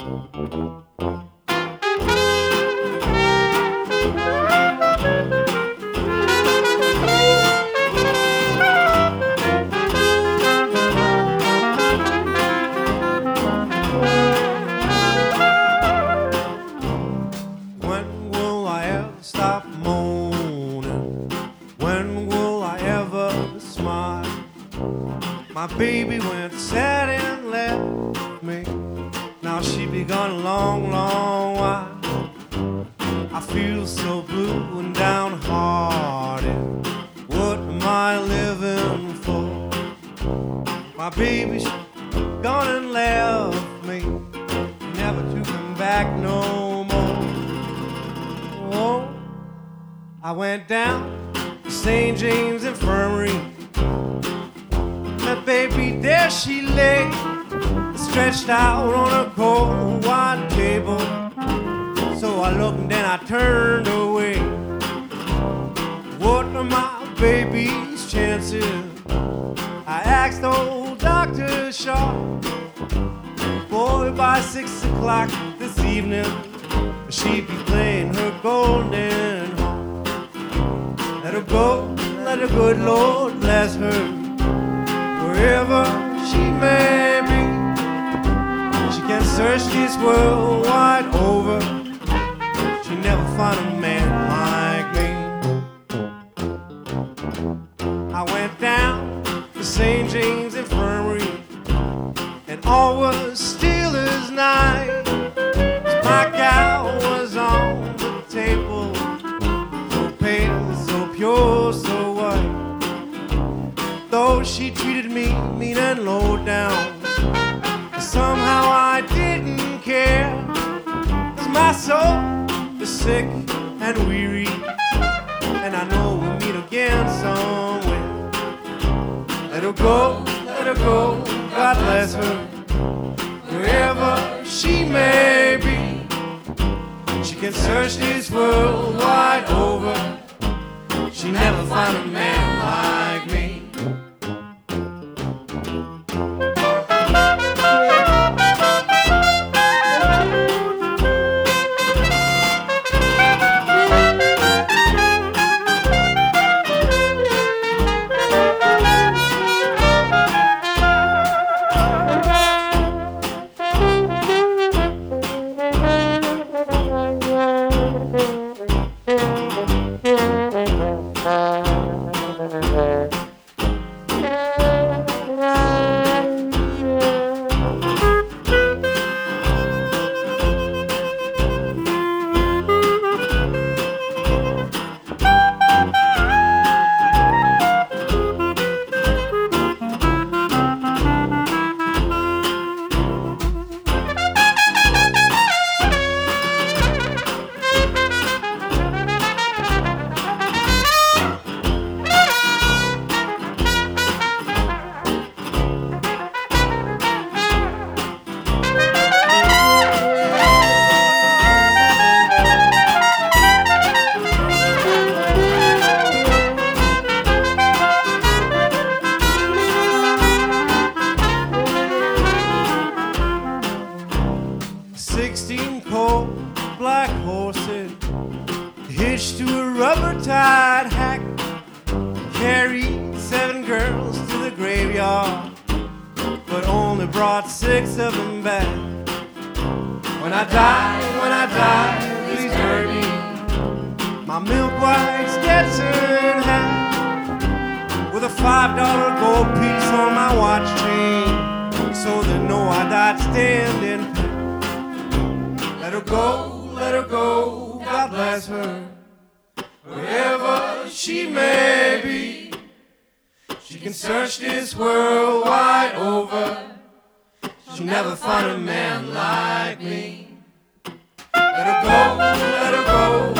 When will I ever stop moaning? When will I ever smile? My baby went sad and left me. Now she be gone a long, long while. I feel so blue and downhearted. What am I living for? My baby's gone and left me, never to come back no more. Oh, I went down to St. James Infirmary. My baby, there she lay, stretched out on a cold wide table. So I looked and then I turned away. What are my baby's chances? I asked old Dr. Shaw. Boy, by 6 o'clock this evening, she'd be playing her golden horn. Let her go, let her good Lord bless her, wherever she may be. She can search this world wide over, she'll never find a man like me. I went down to St. James Infirmary, and all was still as night. My gal was on the table, so pale, so pure, so white. Though she treated me mean and low down, somehow I didn't care. 'Cause my soul is sick and weary, and I know we'll meet again somewhere. Let her go, God bless her, wherever she may be. She can search this world wide over, she'll never find a man like me. Black horses hitched to a rubber-tied hack, carried 7 girls to the graveyard, but only brought 6 of them back. When I die, please bury me my milk white Stetson hat, with a $5 gold piece on my watch chain, so they know I died standing. Let her go, God bless her, wherever she may be. She can search this world wide over, she'll never find a man like me. Let her go,